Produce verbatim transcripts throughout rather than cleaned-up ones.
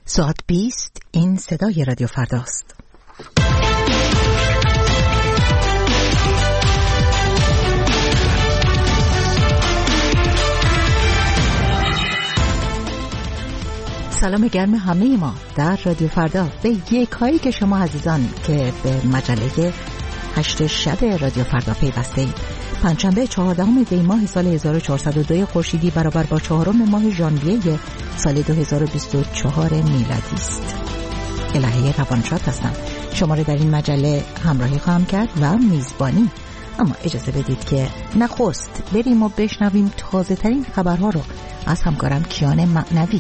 ساعت بیست این صدای رادیو فرداست. سلام گرم همه ما در رادیو فردا به یک هایی که شما عزیزان که به مجله هشت شب رادیو فردا پیوسته اید. پنجشنبه چهاردهم دی ماه سال هزار و چهارصد و دو خورشیدی برابر با چهارم ماه ژانویه سال دو هزار و بیست و چهار میلادی است. الهه روانشاد هستم. شما را در این مجله همراهی خواهم کرد و میزبانی. اما اجازه بدید که نخست بریم و بشنویم تازه ترین خبرها رو از همکارم کیان معنوی.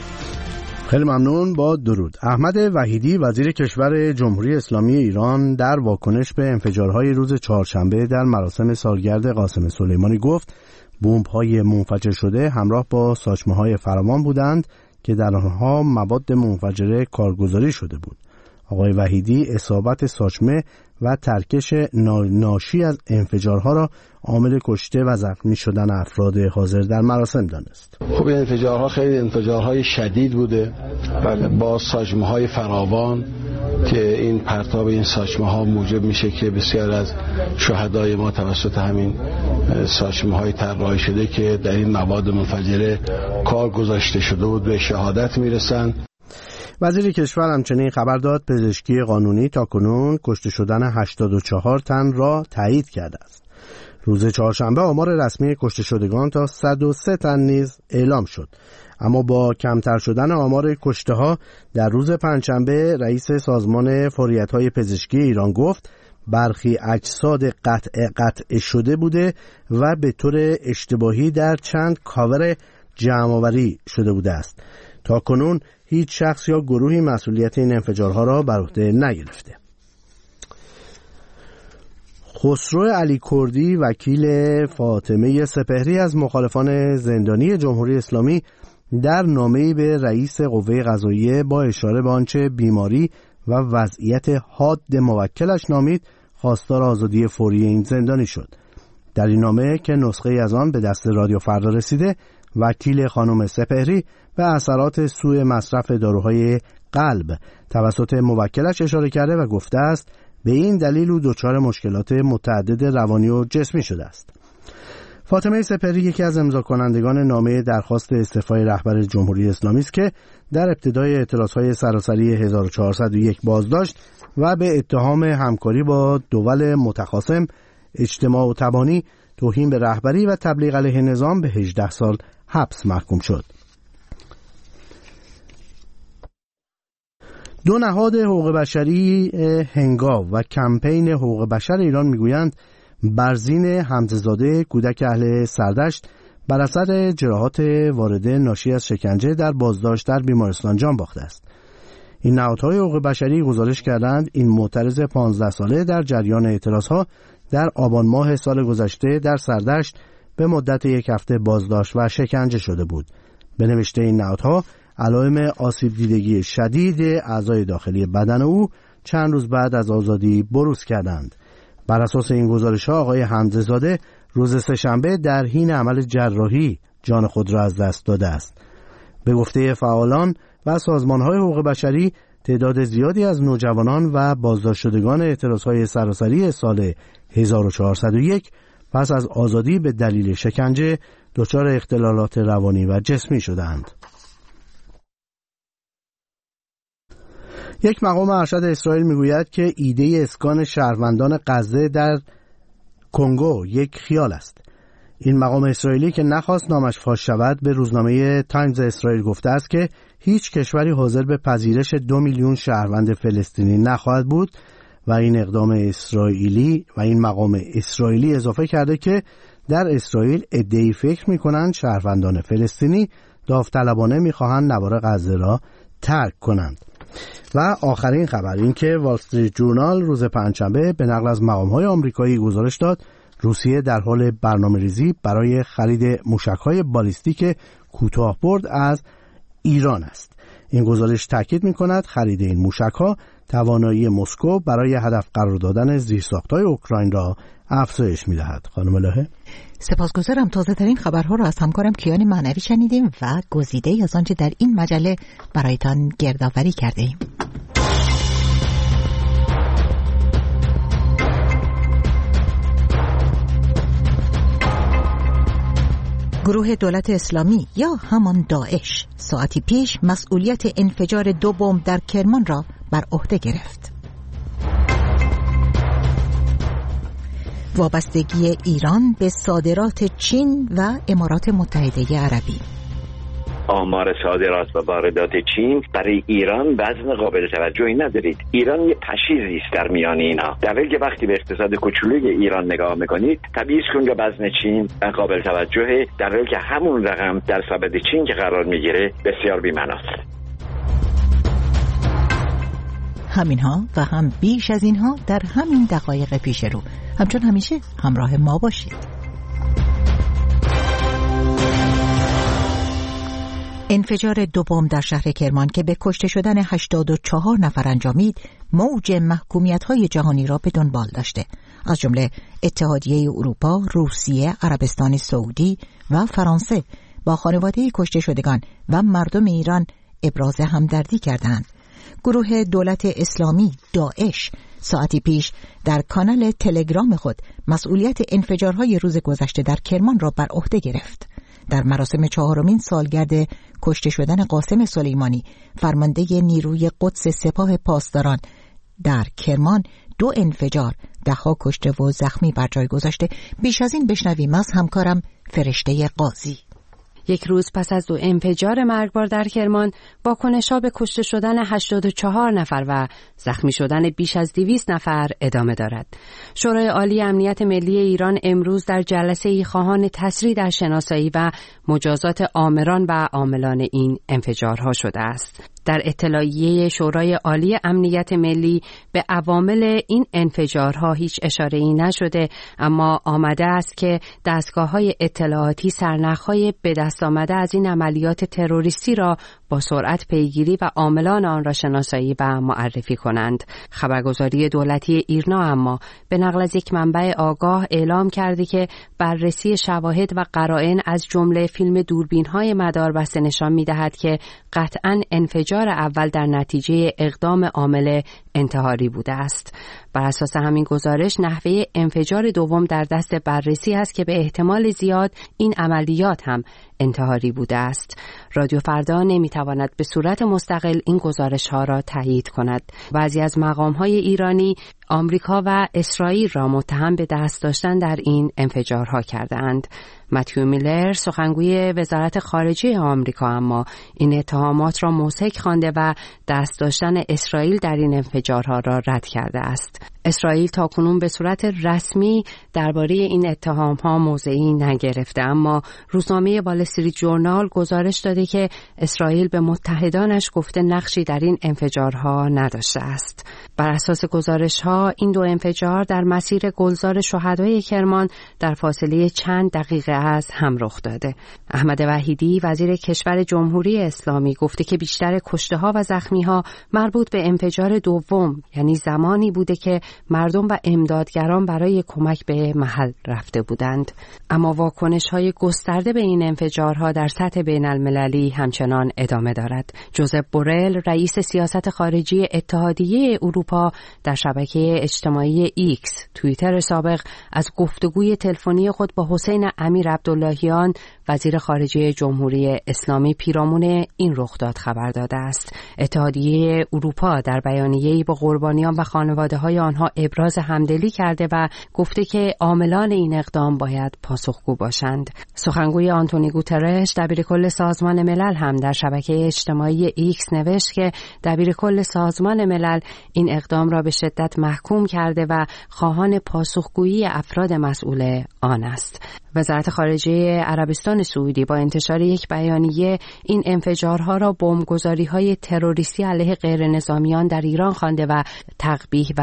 خیلی ممنون. با درود. احمد وحیدی وزیر کشور جمهوری اسلامی ایران در واکنش به انفجارهای روز چهارشنبه در مراسم سالگرد قاسم سلیمانی گفت بمب‌های منفجر شده همراه با ساچمه‌های فراوان بودند که در آنها مواد منفجره کارگزاری شده بود. آقای وحیدی اصابت ساچمه و ترکش ناشی از انفجارها را عامل کشته و زخمی شدن افراد حاضر در مراسم دانست. خب این انفجارها خیلی انفجارهای شدید بوده و با ساچمه‌های فراوان که این پرتاب این ساچمه‌ها موجب میشه که بسیار از شهدای ما توسط همین ساچمه‌های طراحی شده که در این مواد منفجره کار گذاشته شده بود به شهادت میرسن. وزیر کشور همچنین خبر داد پزشکی قانونی تاکنون کشته شدن هشتاد و چهار تن را تایید کرده است. روز چهارشنبه آمار رسمی کشته شدگان تا صد و سه تن نیز اعلام شد. اما با کمتر شدن آمار کشته ها در روز پنجشنبه رئیس سازمان فوریت‌های پزشکی ایران گفت برخی اجساد قطع قطع شده بوده و به طور اشتباهی در چند کاور جمع‌آوری شده بوده است. تاکنون هیچ شخص یا گروهی مسئولیت این انفجارها را بر عهده نگرفته. خسرو علی کردی وکیل فاطمه سپهری از مخالفان زندانی جمهوری اسلامی در نامه‌ای به رئیس قوه قضاییه با اشاره به آنچه بیماری و وضعیت حاد موکلش نامید خواستار آزادی فوری این زندانی شد. در این نامه که نسخه‌ای از آن به دست رادیو فردا رسیده، وکیل خانم سپهری به اثرات سوء مصرف داروهای قلب توسط موکلش اشاره کرده و گفته است به این دلیل او دچار مشکلات متعدد روانی و جسمی شده است. فاطمه سپهری یکی از امضا کنندگان نامه درخواست استعفای رهبر جمهوری اسلامی است که در ابتدای اعتراضهای سراسری هزار و چهارصد و یک بازداشت و به اتهام همکاری با دول متخاصم، اجتماع و تبانی، توهین به رهبری و تبلیغ علیه نظام به هجده سال حبس محکوم شد. دو نهاد حقوق بشری هنگاو و کمپین حقوق بشر ایران میگویند برزین حمزه‌زاده کودک اهل سردشت بر اثر جراحات وارده ناشی از شکنجه در بازداشت در بیمارستان جان باخته است. این نهادهای حقوق بشری گزارش کردند این معترض پانزده ساله در جریان اعتراضها در آبان ماه سال گذشته در سردشت به مدت یک هفته بازداشت و شکنجه شده بود. به نوشته این نهادها علائم آسیب دیدگی شدید اعضای داخلی بدن او چند روز بعد از آزادی بروز کردند. بر اساس این گزارش‌ها آقای حمزه‌زاده روز سه‌شنبه در حین عمل جراحی جان خود را از دست داده است. به گفته فعالان و سازمان‌های حقوق بشری تعداد زیادی از نوجوانان و بازداشت شدگان اعتراض‌های سراسری سال هزار و چهارصد و یک پس از آزادی به دلیل شکنجه دچار اختلالات روانی و جسمی شدند. یک مقام ارشد اسرائیل میگوید که ایده اسکان شهروندان غزه در کنگو یک خیال است. این مقام اسرائیلی که نخواست نامش فاش شود به روزنامه تایمز اسرائیل گفته است که هیچ کشوری حاضر به پذیرش دو میلیون شهروند فلسطینی نخواهد بود و این اقدام اسرائیلی و این مقام اسرائیلی اضافه کرده که در اسرائیل عده‌ای فکر می‌کنند شهروندان فلسطینی داوطلبانه می‌خواهند نوار غزه را ترک کنند. و آخرین خبر این که وال استریت جورنال روز پنجشنبه به نقل از مقام‌های آمریکایی گزارش داد روسیه در حال برنامه‌ریزی برای خرید موشک‌های بالیستیک کوتاه‌برد از ایران است. این گزارش تاکید می‌کند خرید این موشک‌ها توانایی مسکو برای هدف قرار دادن زیرساخت‌های اوکراین را افزایش می‌دهد. خانم الهه، سپاسگزارم. تازه ترین خبرها را از همکارم کیان معنوی شنیدیم و گزیده‌ای از آنچه در این مجله برایتان گردآوری کرده‌ایم. گروه دولت اسلامی یا همان داعش ساعتی پیش مسئولیت انفجار دو بمب در کرمان را بر عهده گرفت. وابستگی ایران به صادرات چین و امارات متحده عربی. آمار صادرات و واردات چین برای ایران وزن قابل توجهی ندارید. ایران یه پشیزی است در میان اینا. در حالی که وقتی به اقتصاد کوچولوی ایران نگاه میکنید، تبعیض کن که وزن چین قابل توجهه، در حالی که همون رقم در ثابت چین که قرار میگیره بسیار بی‌معناست. همینها و هم بیش از اینها در همین دقایق پیش رو. همچون همیشه همراه ما باشید. انفجار دو بمب در شهر کرمان که به کشته شدن هشتاد و چهار نفر انجامید، موج محکومیت‌های جهانی را به دنبال داشته. از جمله اتحادیه اروپا، روسیه، عربستان سعودی و فرانسه با خانواده کشته شدگان و مردم ایران ابراز همدردی کردند. گروه دولت اسلامی داعش ساعتی پیش در کانال تلگرام خود مسئولیت انفجارهای روز گذشته در کرمان را بر عهده گرفت. در مراسم چهارمین سالگرد کشته شدن قاسم سلیمانی، فرمانده نیروی قدس سپاه پاسداران در کرمان، دو انفجار، ده‌ها کشته و زخمی بر جای گذاشته. بیش از این بشنویم از همکارم فرشته قاضی. یک روز پس از دو انفجار مرگبار در کرمان، واکنش‌ها به کشته شدن هشتاد و چهار نفر و زخمی شدن بیش از دویست نفر ادامه دارد. شورای عالی امنیت ملی ایران امروز در جلسه‌ای خواهان تسریع در شناسایی و مجازات آمران و عاملان این انفجارها شده است. در اطلاعیه شورای عالی امنیت ملی به عوامل این انفجارها هیچ اشاره‌ای نشده، اما آمده است که دستگاه‌های اطلاعاتی سرنخ‌های به دست آمده از این عملیات تروریستی را با سرعت پیگیری و عاملان آن را شناسایی و معرفی کنند. خبرگزاری دولتی ایرنا اما به نقل از یک منبع آگاه اعلام کرده که بررسی شواهد و قرائن از جمله فیلم دوربین‌های مداربسته نشان می‌دهد که قطعاً انفجار اول در نتیجه اقدام عامل انتحاری بوده است. بر اساس همین گزارش نحوه انفجار دوم در دست بررسی است که به احتمال زیاد این عملیات هم انتحاری بوده است. رادیو فردا نمیتواند به صورت مستقل این گزارش ها را تایید کند. بعضی از مقام های ایرانی آمریکا و اسرائیل را متهم به دست داشتن در این انفجارها کردند. متیو میلر سخنگوی وزارت خارجه آمریکا اما این اتهامات را موثق خوانده و دست داشتن اسرائیل در این انفجارها را رد کرده است. اسرائیل تاکنون به صورت رسمی درباره این اتهام‌ها موضعی نگرفته، اما روزنامه وال استریت جورنال گزارش داده که اسرائیل به متحدانش گفته نقشی در این انفجارها نداشته است. بر اساس گزارش‌ها این دو انفجار در مسیر گلزار شهدای کرمان در فاصله چند دقیقه از هم رخ داده. احمد وحیدی وزیر کشور جمهوری اسلامی گفته که بیشتر کشته‌ها و زخمی‌ها مربوط به انفجار دوم، یعنی زمانی بوده که مردم و امدادگران برای کمک به محل رفته بودند. اما واکنش‌های گسترده به این انفجارها در سطح بین‌المللی همچنان ادامه دارد. جوزپ بورل رئیس سیاست خارجی اتحادیه اروپا در شبکه اجتماعی ایکس توییتر سابق از گفتگوی تلفنی خود با حسین امیر عبداللهیان وزیر خارجه جمهوری اسلامی پیرامون این رخداد خبر داده است. اتحادیه اروپا در بیانیه‌ای با قربانیان و خانواده‌های آنها ابراز همدلی کرده و گفته که عاملان این اقدام باید پاسخگو باشند. سخنگوی آنتونی گوترش دبیرکل سازمان ملل هم در شبکه اجتماعی ایکس نوشت که دبیرکل سازمان ملل این اقدام را به شدت محکوم کرده و خواهان پاسخگویی افراد مسئول آن است. وزارت خارجه عربستان سعودی با انتشار یک بیانیه این انفجارها را بمبگذاری‌های تروریستی علیه غیر نظامیان در ایران خوانده و تقبیح و محکوم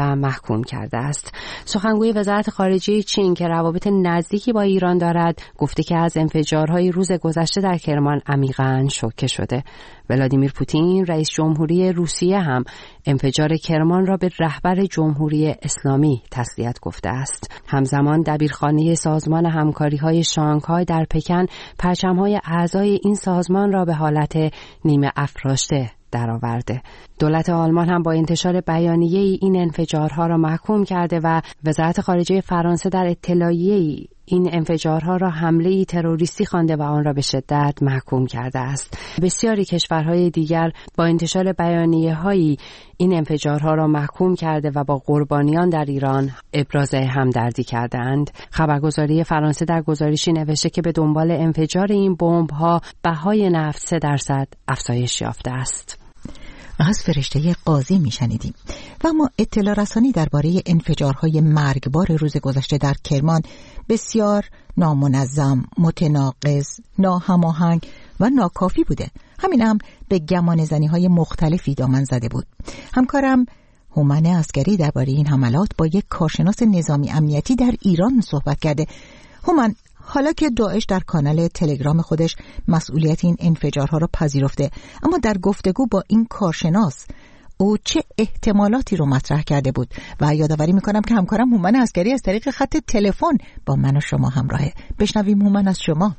محکوم کرده است. سخنگوی وزارت خارجه چین که روابط نزدیکی با ایران دارد گفته که از انفجارهای روز گذشته در کرمان عمیقاً شوکه شده. ولادیمیر پوتین رئیس جمهوری روسیه هم انفجار کرمان را به رهبر جمهوری اسلامی تسلیت گفته است. همزمان دبیرخانه سازمان همکاری‌های شانگهای در پکن پرچم‌های اعضای این سازمان را به حالت نیمه افراشته درآورده. دولت آلمان هم با انتشار بیانیه این انفجارها را محکوم کرده و وزارت خارجه فرانسه در اطلاعیه‌ای این انفجارها را حمله تروریستی خوانده و آن را به شدت محکوم کرده است. بسیاری کشورهای دیگر با انتشار بیانیه‌هایی این انفجارها را محکوم کرده و با قربانیان در ایران ابراز همدردی کردند. خبرگزاری فرانسه در گزارشی نوشته که به دنبال انفجار این بمب‌ها بهای نفت سه درصد افزایش یافته است. از فرشته قاضی میشنیدیم. و اما اطلاع رسانی درباره انفجارهای مرگبار روز گذشته در کرمان بسیار نامنظم، متناقض، ناهماهنگ و ناکافی بوده. همین هم به گمان زنی های مختلفی دامن زده بود. همکارم هومن عسکری درباره این حملات با یک کارشناس نظامی امنیتی در ایران صحبت کرده. هومن، حالا که داعش در کانال تلگرام خودش مسئولیت این انفجارها را پذیرفته، اما در گفتگو با این کارشناس او چه احتمالاتی رو مطرح کرده بود؟ و یادآوری میکنم که همکارم هومن عسکری از طریق خط تلفن با من و شما همراهه. بشنویم هومن از شما.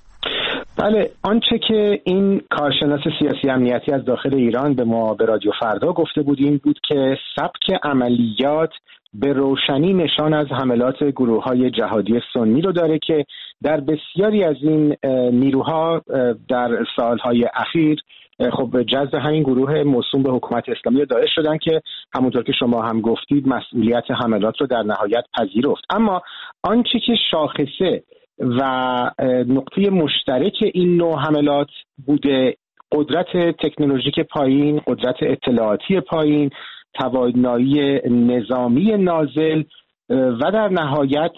بله، آنچه که این کارشناس سیاسی امنیتی از داخل ایران به ما به رادیو فردا گفته بود این بود که سبک عملیات به روشنی نشان از حملات گروه‌های جهادی سنی رو داره که در بسیاری از این نیروها در سالهای اخیر خب جذب همین گروه موسوم به حکومت اسلامی داعش شدن که همونطور که شما هم گفتید مسئولیت حملات رو در نهایت پذیرفت. اما آنچه که شاخصه و نقطه مشترک این نوع حملات بوده قدرت تکنولوژیک پایین، قدرت اطلاعاتی پایین، توانایی نظامی نازل و در نهایت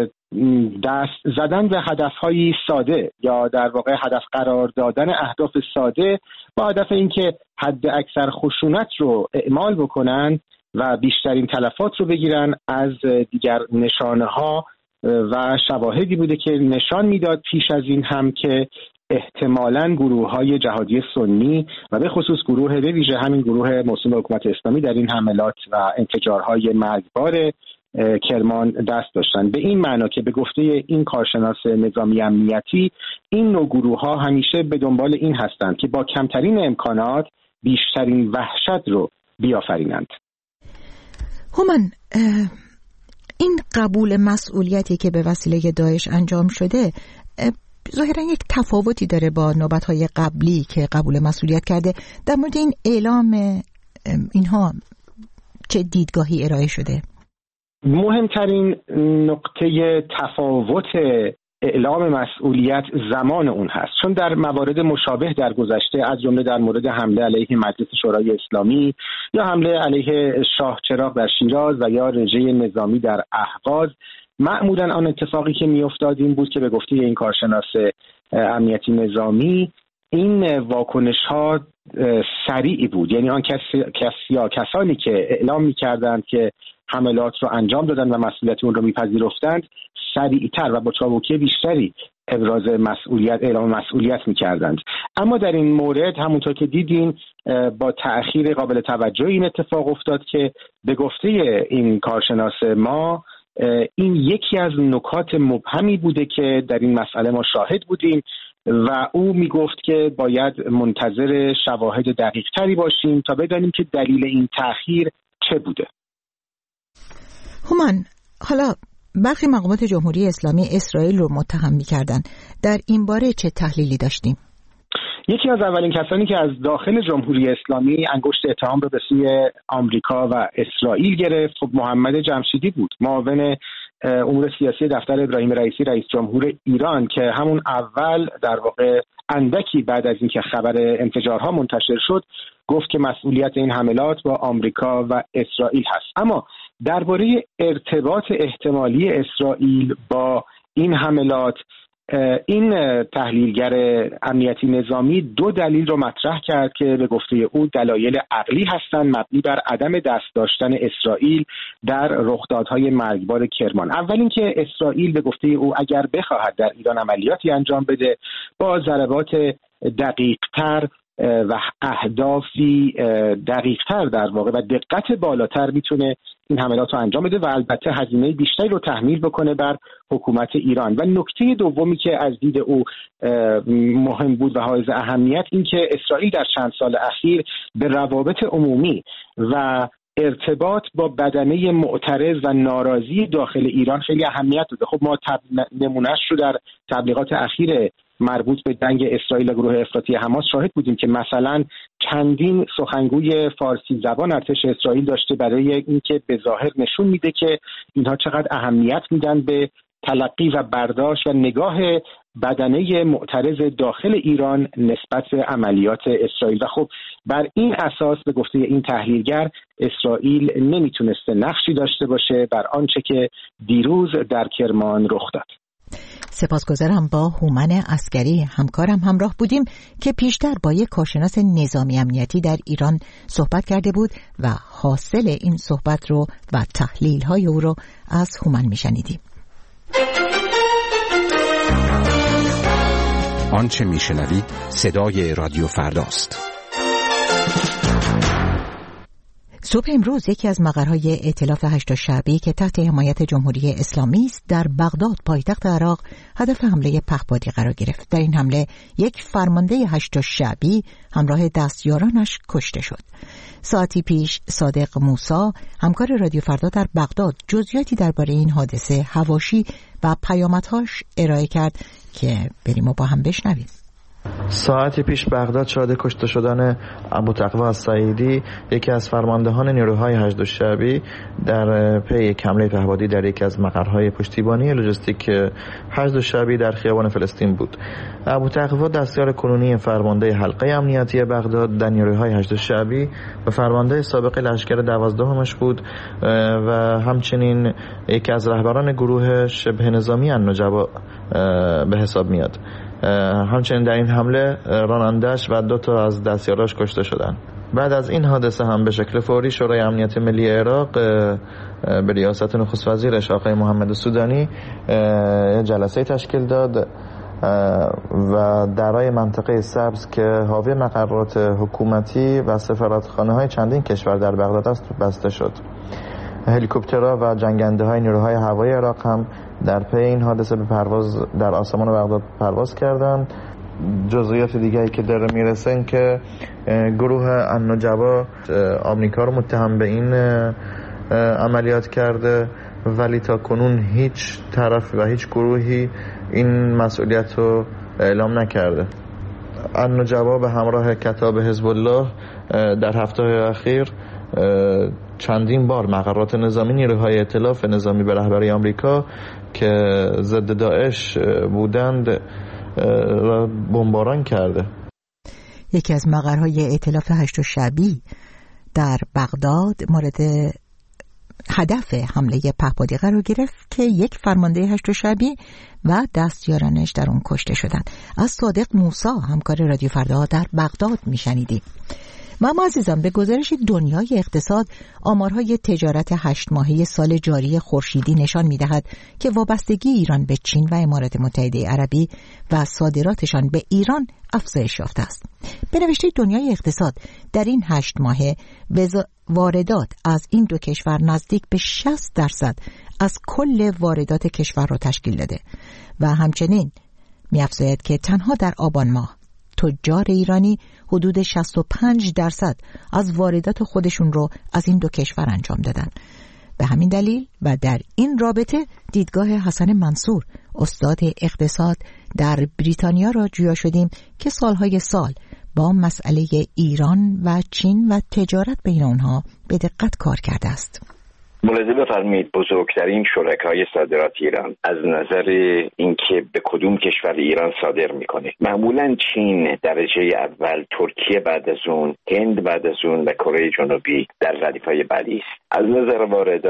دست زدن به هدف‌های ساده یا در واقع هدف قرار دادن اهداف ساده با هدف اینکه حد اکثر خشونت رو اعمال بکنن و بیشترین تلفات رو بگیرن. از دیگر نشانه‌ها و شواهدی بوده که نشان میداد پیش از این هم که احتمالاً گروه‌های جهادی سنی و به خصوص گروه به ویژه همین گروه موسوم به حکومت اسلامی در این حملات و انفجارهای مرگبار کرمان دست داشتن. به این معنا که به گفته این کارشناس نظامی امنیتی این نوع گروه‌ها همیشه به دنبال این هستند که با کمترین امکانات بیشترین وحشت رو بیافرینند. هومن، این قبول مسئولیتی که به وسیله داعش انجام شده ظاهرا یک تفاوتی داره با نوبت‌های قبلی که قبول مسئولیت کرده. در مورد این اعلام اینها چه دیدگاهی ارائه شده؟ مهمترین نقطه تفاوت اعلام مسئولیت زمان اون هست، چون در موارد مشابه در گذشته از جمله در مورد حمله علیه مجلس شورای اسلامی یا حمله علیه شاه چراغ در شیراز و یا رژه نظامی در اهواز معمولاً آن اتفاقی که میافتاد این بود که به گفته این کارشناس امنیتی نظامی این واکنش ها سریع بود، یعنی آن کسی یا کسانی که اعلام می‌کردند که حملات رو انجام دادن و مسئولیت اون رو میپذیرفتند سریعتر و با چابکی بیشتری ابراز مسئولیت اعلام مسئولیت میکردند. اما در این مورد همونطور که دیدین با تأخیر قابل توجه این اتفاق افتاد که به گفته این کارشناس ما این یکی از نکات مبهمی بوده که در این مسئله ما شاهد بودیم و او میگفت که باید منتظر شواهد دقیق تری باشیم تا بدانیم که دلیل این تأخیر چه بوده. هومن، حالا برخی مقامات جمهوری اسلامی اسرائیل رو متهم می‌کردن. در این باره چه تحلیلی داشتیم؟ یکی از اولین کسانی که از داخل جمهوری اسلامی انگشت اتهام رو به سوی آمریکا و اسرائیل گرفت خب محمد جمشیدی بود، معاون امور سیاسی دفتر ابراهیم رئیسی رئیس جمهور ایران که همون اول در واقع اندکی بعد از اینکه خبر انفجارها منتشر شد گفت که مسئولیت این حملات با آمریکا و اسرائیل هست. اما درباره ارتباط احتمالی اسرائیل با این حملات این تحلیلگر امنیتی نظامی دو دلیل رو مطرح کرد که به گفته او دلایل عقلی هستند مبنی بر عدم دست داشتن اسرائیل در رخدادهای مرگبار کرمان. اول اینکه اسرائیل به گفته او اگر بخواهد در ایران عملیاتی انجام بده با ضربات دقیق‌تر و اهدافی دقیق‌تر در واقع و دقت بالاتر میتونه این حملات رو انجام بده و البته هزینه بیشتری رو تحمیل بکنه بر حکومت ایران. و نکته دومی که از دید او مهم بود و حائز اهمیت این که اسرائیل در چند سال اخیر به روابط عمومی و ارتباط با بدنه معترض و ناراضی داخل ایران خیلی اهمیت داده. خب ما تب... نمونهش رو در تبلیغات اخیر مربوط به جنگ اسرائیل و گروه افراطی حماس شاهد بودیم که مثلا چندین سخنگوی فارسی زبان ارتش اسرائیل داشته برای اینکه به ظاهر نشون میده که اینها چقدر اهمیت میدن به تلقی و برداشت و نگاه بدنه معترض داخل ایران نسبت به عملیات اسرائیل. و خب بر این اساس به گفته این تحلیلگر اسرائیل نمیتونسته نقشی داشته باشه بر آنچه که دیروز در کرمان رخ داد. سپاسگزارم. با هومن عسکری همکارم همراه بودیم که پیشتر با یک کارشناس نظامی امنیتی در ایران صحبت کرده بود و حاصل این صحبت رو و تحلیل های او رو از هومن میشنیدیم. آنچه میشنوید صدای رادیو فرداست. صبح امروز یکی از مقرهای ائتلاف هشت شعبی که تحت حمایت جمهوری اسلامی است در بغداد پایتخت عراق هدف حمله پهپادی قرار گرفت. در این حمله یک فرمانده هشت شعبی همراه دستیارانش کشته شد. ساعتی پیش صادق موسی همکار رادیو فردا در بغداد جزئیاتی درباره این حادثه حواشی و پیامدهاش ارائه کرد که بریم و با هم بشنویم. ساعتی پیش بغداد شاهد کشته شدن ابوتقوا السعیدی، یکی از فرماندهان نیروهای هشت شعبی در پی یک حمله پهپادی در یکی از مقرهای پشتیبانی لوجستیک هشت شعبی در خیابان فلسطین بود. ابوتقوا دستیار کنونی فرمانده حلقه امنیتی بغداد در نیروهای هشت شعبی و فرمانده سابق لشکر دوازدهمش بود و همچنین یکی از رهبران گروه شبه نظامی النجبا به حساب میاد. همچنین در این حمله رانندش و دو تا از دستیاراش کشته شدن. بعد از این حادثه هم به شکل فوری شورای امنیت ملی عراق به ریاست نخست وزیرش آقای محمد سودانی جلسه تشکیل داد و درای منطقه سبز که حاوی مقرات حکومتی و سفارتخانه‌های چندین کشور در بغداد است بسته شد. هلیکوپترها و جنگنده‌های نیروهای هوایی عراق هم در پی این حادثه به پرواز در آسمان بغداد پرواز کردند. جزئیات دیگری که داره میرسه این که گروه النجبا آمریکا رو متهم به این عملیات کرده، ولی تا کنون هیچ طرف و هیچ گروهی این مسئولیت رو اعلام نکرده. النجبا به همراه کتاب حزب الله در هفته اخیر چندین بار مقرات نظامی نیروهای ائتلاف نظامی به رهبری آمریکا که ضد داعش بودند را بمباران کرده. یکی از مقرهای ائتلاف هشت شعبی در بغداد مورد هدف حمله پهپادی قرار گرفت که یک فرمانده هشت شعبی و دستیارانش در اون کشته شدند. از صادق موسی همکار رادیو فردا در بغداد میشنیدیم. ما عزیزان، به گزارش دنیای اقتصاد آمارهای تجارت هشت ماهه سال جاری خورشیدی نشان می‌دهد که وابستگی ایران به چین و امارات متحده عربی و صادراتشان به ایران افزایش یافته است. به نوشته دنیای اقتصاد در این هشت ماهه واردات از این دو کشور نزدیک به شصت درصد از کل واردات کشور را تشکیل داده و همچنین می‌افزاید که تنها در آبان ماه تجار ایرانی حدود شصت و پنج درصد از واردات خودشون رو از این دو کشور انجام دادن. به همین دلیل و در این رابطه دیدگاه حسن منصور استاد اقتصاد در بریتانیا را جویا شدیم که سالهای سال با مسئله ایران و چین و تجارت بین اونها به دقت کار کرده است. ملاحظه بفرمایید بزرگترین شرکای صادرات ایران از نظر اینکه به کدوم کشور ایران صادر میکنه معمولا چین درجه اول، ترکیه بعد از اون، هند بعد از اون و کره جنوبی در ردیفهای بعدی است. از نظر واردات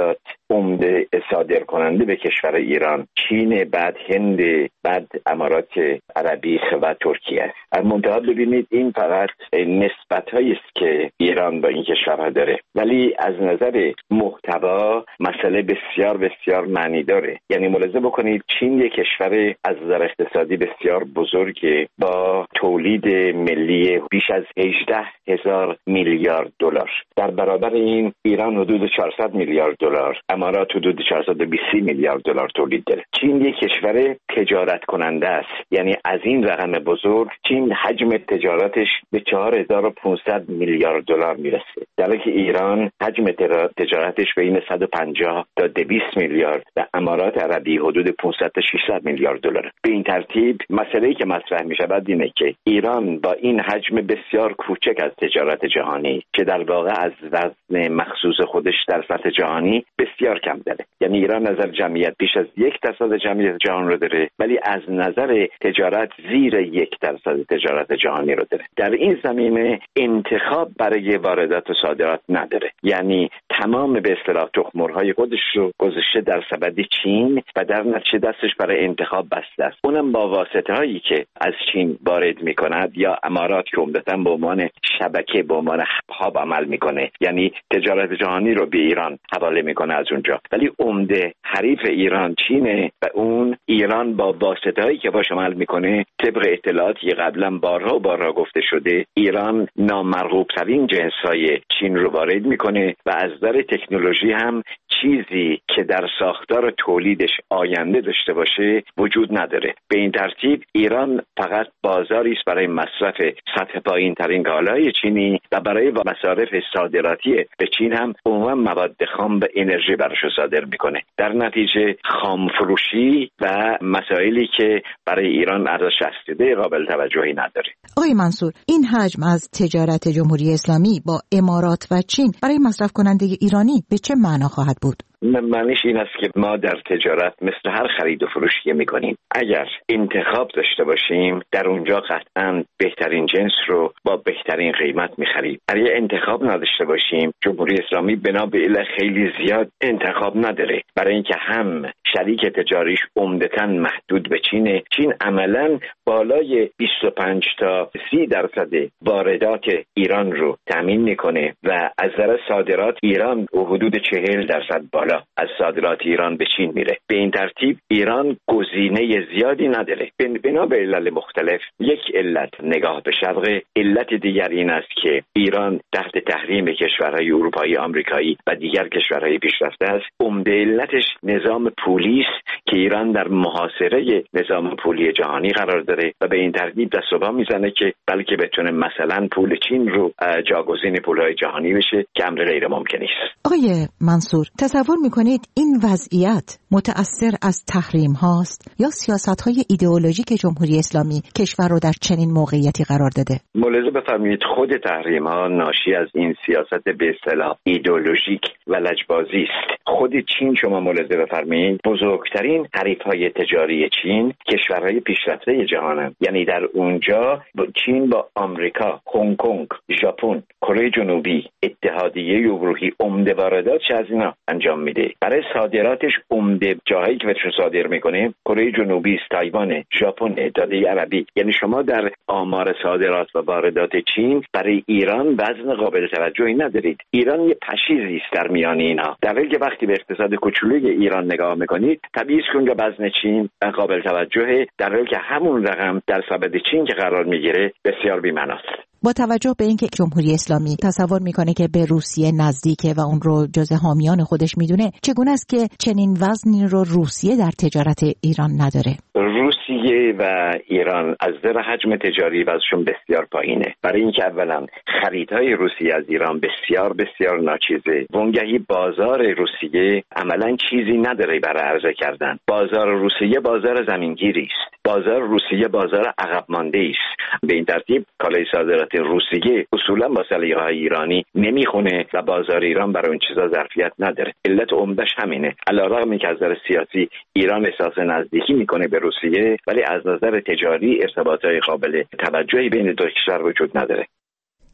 عمده صادر کننده به کشور ایران چین، بعد هند، بعد امارات عربی و ترکیه است. از منتها ببینید این فقط نسبت‌هایی است که ایران با این کشورها داره، ولی از نظر محتوا مسئله بسیار بسیار معنی داره. یعنی ملاحظه بکنید چین یک کشور از نظر اقتصادی بسیار بزرگه با تولید ملی بیش از هجده هزار میلیارد دلار. در برابر این ایران حدود چهارصد میلیارد دلار، امارات حدود چهارصد و بیست میلیارد دلار تولید داره. چین یک کشور تجارت کننده است، یعنی از این رقم بزرگ چین حجم تجارتش به چهار هزار و پانصد میلیارد دلار میرسه، در حالی که ایران حجم تجارتش بین صد و پنجاه تا دویست میلیارد و امارات عربی حدود پانصد تا ششصد میلیارد دلار. به این ترتیب مسئله‌ای که مطرح می‌شود اینه که ایران با این حجم بسیار کوچک از تجارت جهانی که در واقع از وزن مخصوص خودش در سطح جهانی بسیار کم داره، یعنی ایران نظر جمعیت بیش از یک درصد جمعیت جهان رو داره، ولی از نظر تجارت زیر یک درصد تجارت جهانی رو داره. در این زمینه انتخاب برای واردات و صادرات نداره، یعنی تمام به اصطلاح تخم‌مرغ‌های خودش رو گذاشته در سبد چین و در نتیجه دستش برای انتخاب بسته است. اونم با واسطه‌هایی که از چین وارد می‌کند یا امارات که عمدتاً به عنوان شبکه به عنوان هاب عمل می‌کنه، یعنی تجارت جهانی رو به ایران حواله می‌کنه از اونجا. ولی عمده حریف ایران چینه و اون ایران با واسطه‌هایی که باش عمل می‌کنه، طبق اطلاعاتی قبلا بارها و بارها گفته شده، ایران نامرغوب‌ترین جنس‌های چین رو وارد می‌کنه و از نظر تکنولوژی هم چیزی که در ساختار تولیدش آینده داشته باشه وجود نداره. به این ترتیب ایران فقط بازاری است برای مصرف سطح پایین‌ترین کالای چینی و برای مصارف صادراتی به چین هم عموما مواد خام و انرژی براش صادر میکنه. در نتیجه خام فروشی و مسائلی که برای ایران ارزش افزوده قابل توجهی نداره. آقای منصور، این حجم از تجارت جمهوری اسلامی با امارات و چین برای مصرف کننده ایرانی به چه معنا خواهد بود؟ معنیش این است که ما در تجارت مثل هر خرید و فروشی که میکنیم اگر انتخاب داشته باشیم در اونجا قطعاً بهترین جنس رو با بهترین قیمت میخریم. اگر انتخاب نداشته باشیم جمهوری اسلامی بنا به علت خیلی زیاد انتخاب نداره، برای اینکه هم شریک تجاریش عمدتاً محدود به چینه. چین عملاً بالای بیست و پنج تا سی درصد واردات ایران رو تامین میکنه و از نظر صادرات ایران حدود چهل درصد بالا از صادرات ایران به چین میره. به این ترتیب ایران گزینه زیادی نداره. بنا به علل مختلف، یک علت نگاه به شرق، علت دیگر این است که ایران تحت تحریم کشورهای اروپایی، آمریکایی و دیگر کشورهای پیشرفته است. عمده علتش نظام پولی است که ایران در محاصره نظام پولی جهانی قرار داره و به این ترتیب دست و پا میزنه که بلکه بتونه مثلا پول چین رو جاگزین پولهای جهانی بشه که امر غیر ممکنی است. آقای منصور، تصور میکنید این وضعیت متأثر از تحریم هاست یا سیاست های ایدئولوژیک جمهوری اسلامی کشور رو در چنین موقعیتی قرار داده؟ ملاحظه بفرمایید خود تحریم ها ناشی از این سیاست به اصطلاح ایدئولوژیک و لجبازی است. خود چین شما ملاحظه بفرمایید بزرگترین حریف های تجاری چین کشورهای پیشرفته جهانند، یعنی در اونجا چین با آمریکا، هنگ کنگ، ژاپن، کره جنوبی، اتحادیه اروپایی عمده واردات از اینا انجام میده. برای صادراتش عمده جاهایی که بهش صادر میکنه کره جنوبی، تایوان، ژاپن، اتحادیه عربی. یعنی شما در آمار صادرات و واردات چین برای ایران وزن قابل توجهی ندارید. ایران یه پشیزی است در میان اینا، در حالی که وقتی به اقتصاد کوچولوی ایران نگاه میکنید طبیعی است که اونجا وزن چین قابل توجهه، در حالی که همون رقم در سبد چین که قرار میگیره بسیار بی‌معناست. با توجه به اینکه جمهوری اسلامی تصور میکنه که به روسیه نزدیکه و اون رو جزء حامیان خودش میدونه، چگونه است که چنین وزنی رو روسیه در تجارت ایران نداره؟ روسیه و ایران از نظر حجم تجاری وضعشون بسیار پایینه، برای اینکه اولا خریدهای روسیه از ایران بسیار بسیار ناچیزه. وانگهی بازار روسیه عملا چیزی نداره برای عرضه کردن. بازار روسیه بازار زمینگیری است. بازار روسیه بازار عقب مانده است. به این ترتیب کالای صادرات روسیه اصولا با سلیقه‌های ایرانی نمیخونه و بازار ایران برای اون چیزا ظرفیت نداره. علت عمدش همینه. علیرغم اینکه از نظر سیاسی ایران احساس نزدیکی میکنه به روسیه، ولی از نظر تجاری ارتباطات قابل توجهی بین دو کشور وجود نداره.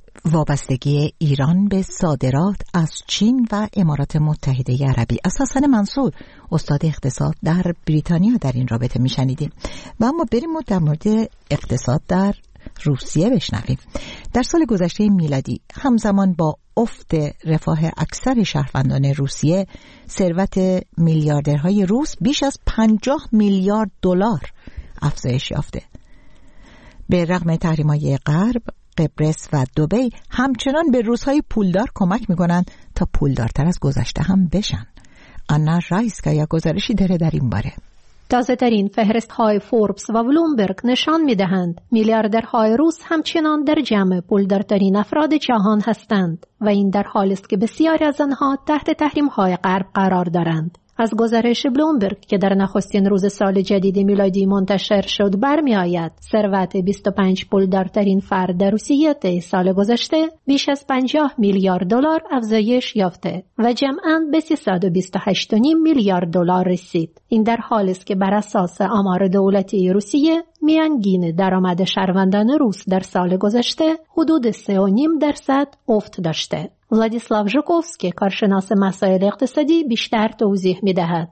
وابستگی ایران به صادرات از چین و امارات متحده عربی. از حسن منصور استاد اقتصاد در بریتانیا در این رابطه میشنیدیم. و اما بریم و در مورد اقتصاد در روسیه بشنویم. در سال گذشته میلادی همزمان با افت رفاه اکثر شهروندان روسیه، ثروت میلیاردرهای روس بیش از پنجاه میلیارد دلار افزایش یافته. به رغم تحریم‌های غرب، قبرس و دبی همچنان به روس‌های پولدار کمک می‌کنند تا پولدارتر از گذشته هم بشن. آنا رایسکایا گزارشی داره در این باره. تازه ترین فهرست های فوربس و بلومبرگ نشان می دهند میلیاردرهای روس همچنان در جمع پولدارترین افراد جهان هستند و این در حالی است که بسیاری از آنها تحت تحریم های غرب قرار دارند. از گزارش بلومبرگ که در نخستین روز سال جدید میلادی منتشر شد برمی آید ثروت بیست و پنج پولدارترین فرد در روسیه طی سال گذشته بیش از پنجاه میلیارد دلار افزایش یافته و جمعاً به سیصد و بیست و هشت و نیم میلیارد دلار رسید. این در حالی است که بر اساس آمار دولتی روسیه میانگین درآمد شهروندان روس در سال گذشته حدود سه و نیم درصد افت داشته. ولادیسلاو ژوکوفسکی کارشناس مسائل اقتصادی بیشتر توضیح می‌دهد.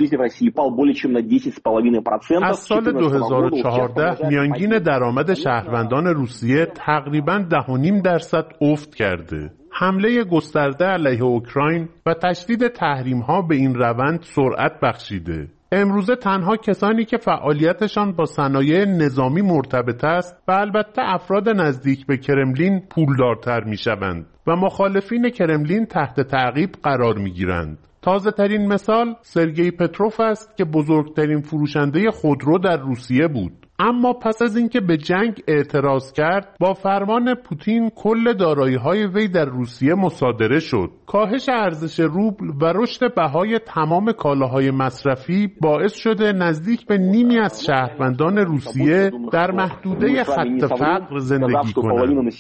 از سال دو هزار و چهارده میانگین درآمد شهروندان روسیه تقریباً ده و نیم درصد افت کرده. حمله گسترده علیه اوکراین و تشدید تحریم‌ها به این روند سرعت بخشیده. امروزه تنها کسانی که فعالیتشان با صنایع نظامی مرتبط است و البته افراد نزدیک به کرملین پولدارتر می‌شوند و مخالفین کرملین تحت تعقیب قرار می‌گیرند. تازه ترین مثال سرگئی پتروف است که بزرگترین فروشنده خودرو در روسیه بود. اما پس از اینکه به جنگ اعتراض کرد، با فرمان پوتین کل دارایی‌های وی در روسیه مصادره شد. کاهش ارزش روبل و رشد بهای تمام کالاهای مصرفی باعث شده نزدیک به نیمی از شهروندان روسیه در محدوده خط فقر زندگی کنند.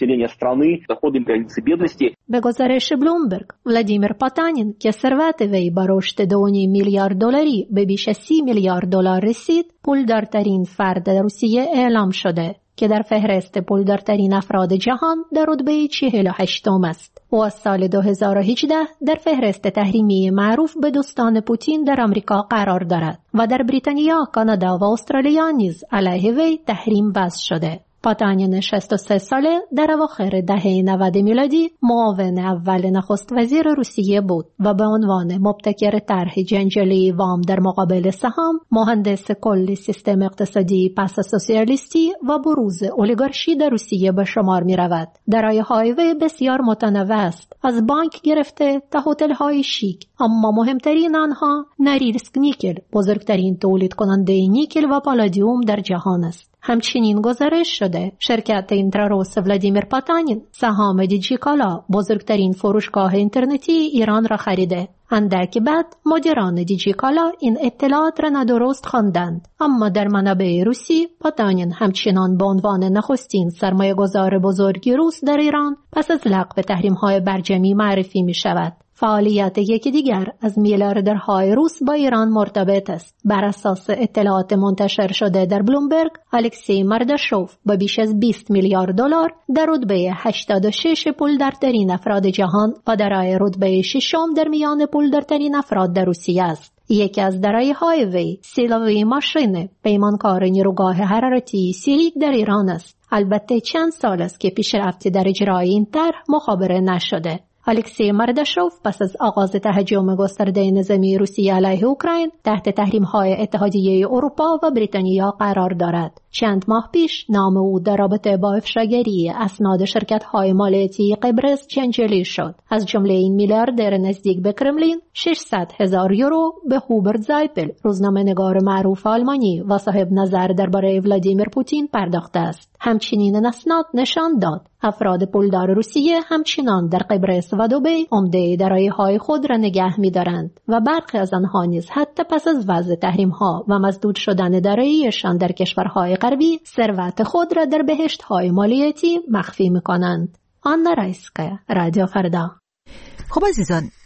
به گزارش بلومبرگ، ولادیمیر پاتانین که ثروت وی با رشد دو و نیم میلیارد دلاری به بیش از سی میلیارد دلار رسید، پولدارترین فرد روسیه اعلام شده که در فهرست پولدارترین افراد جهان در رتبه چهل و هشتم است. او از سال دو هزار و هجده در فهرست تحریمی معروف به دوستان پوتین در آمریکا قرار دارد و در بریتانیا، کانادا و استرالیا نیز علیه وی تحریم وضع شده. پاتانین شصت و سه ساله در اواخر دهه نود میلادی معاون اول نخست وزیر روسیه بود و به عنوان مبتکر طرح جنجالی وام در مقابل سهام، مهندس کل سیستم اقتصادی پس سوسیالیستی و بروز اولیگارشی در روسیه به شمار می رود. درآیه‌های وی بسیار متنوع است، از بانک گرفته تا هتل‌های شیک، اما مهمترین آنها نوریلسک نیکل، بزرگترین تولید کننده نیکل و پالادیوم در جهان است. همچنین گزارش شده شرکت اینتراروس ولادیمیر پاتانین سهام دیجیکالا، بزرگترین فروشگاه اینترنتی ایران را خریده. اندکی بعد مدیران دیجیکالا این اطلاعات را نادرست خواندند، اما در منابع روسی پاتانین همچنان به عنوان نخستین سرمایه‌گذار بزرگ روس در ایران پس از لغو تحریم‌های برجمی معرفی می شود. فعالیت یکی دیگر از میلیاردرهای روس با ایران مرتبط است. بر اساس اطلاعات منتشر شده در بلومبرگ، الکسی مرداشوف با بیش از بیست میلیارد دلار در رتبه هشتاد و شش پولدارترین افراد جهان و در رتبه ششم در میان پولدارترین افراد در روسیه است. یکی از دارایی‌های وی سیلوی ماشین، پیمانکار نیروگاه حرارتی سیلیک در ایران است. البته چند سال است که پیشرفتی در اجرای این طرح مخابره نشده. الکسی مرداشوف پس از آغاز تهاجم گسترده نظامی روسیه علیه اوکراین تحت تحریم‌های اتحادیه اروپا و بریتانیا قرار دارد. چند ماه پیش نام او در رابطه با افشاگری اسناد شرکت‌های مالیاتی قبرس جنجالی شد. از جمله این میلیاردر نزدیک به کرملین ششصد هزار یورو به هوبرت زایپل، روزنامه‌نگار معروف آلمانی و صاحب نظر درباره ولادیمیر پوتین پرداخته است. همچنین این اسناد نشان داد افراد پولدار روسیه همچنان در قبرس و دبی عمده دارایی‌های خود را نگه می‌دارند و برخی از آنها نیز حتی پس از وضع تحریم‌ها و مسدود شدن دارایی‌شان در کشورهای غربی ثروت خود را در بهشت‌های مالیاتی مخفی می‌کنند. آنا رایسکایا، رادیو فردا. خب عزیزان،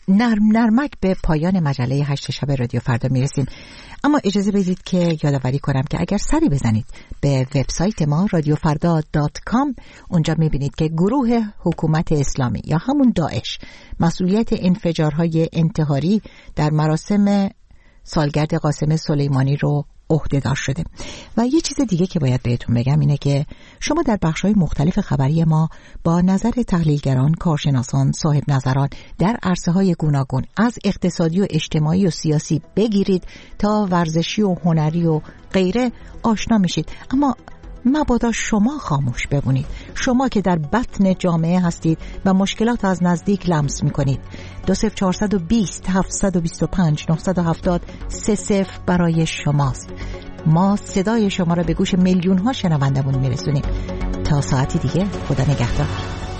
نرم نرمک به پایان مجله هشت شب رادیو فردا میرسیم، اما اجازه بدید که یادآوری کنم که اگر سری بزنید به وبسایت ما رادیو فردا دات کام، اونجا میبینید که گروه حکومت اسلامی یا همون داعش مسئولیت انفجارهای انتحاری در مراسم سالگرد قاسم سلیمانی رو عهده‌دار شده. و یه چیز دیگه که باید بهتون بگم اینه که شما در بخش‌های مختلف خبری ما با نظر تحلیلگران، کارشناسان، صاحب نظران در عرصه‌های گوناگون از اقتصادی و اجتماعی و سیاسی بگیرید تا ورزشی و هنری و غیره آشنا میشید، اما مبادا شما خاموش بمونید، شما که در بطن جامعه هستید و مشکلات از نزدیک لمس میکنید. دو صفر چهارصد و بیست هفتصد و بیست و پنج نهصد و هفتاد سه صفر برای شماست. ما صدای شما را به گوش میلیون ها شنوندمون میرسونیم. تا ساعتی دیگه، خدا نگهدار.